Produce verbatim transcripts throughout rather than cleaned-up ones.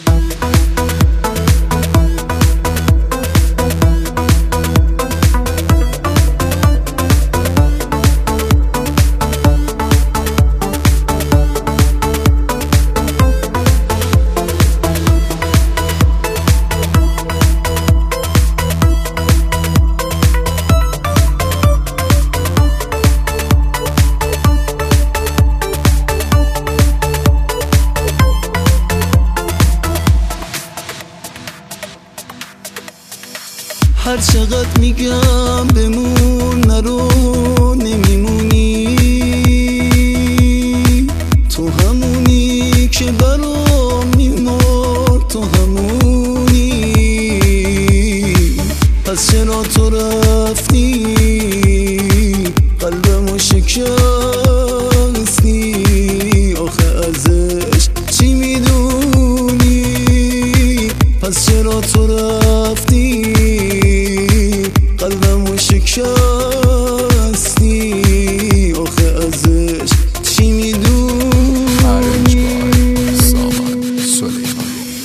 هر چقدر میگم بمون نرو نمیمونی، تو همونی که برام میمرد، تو همونی. پس چرا تو رفتی قلبمو شکستی؟ آخه ازش چی میدونی؟ پس چرا تو رفتی قلبمو شکستی؟ آخه ازش چی میدونی؟ سامان سلیمانی.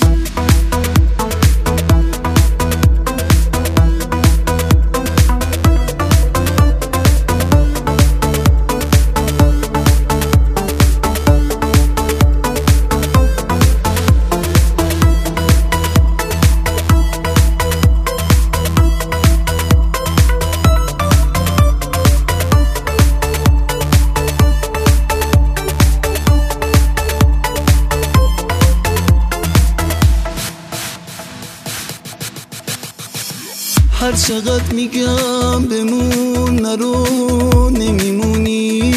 هر چقدر میگم بمون نرو نمیمونی،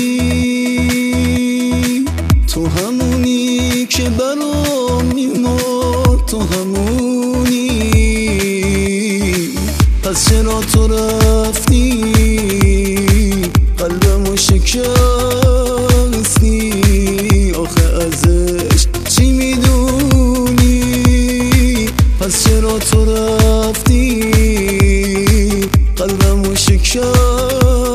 تو همونی که برام میمرد، تو همونی. پس چرا تو رفتی قلبمو شکستی؟ آخه ازش چی میدونی؟ پس چرا تو رفتی قلبمو شکستی؟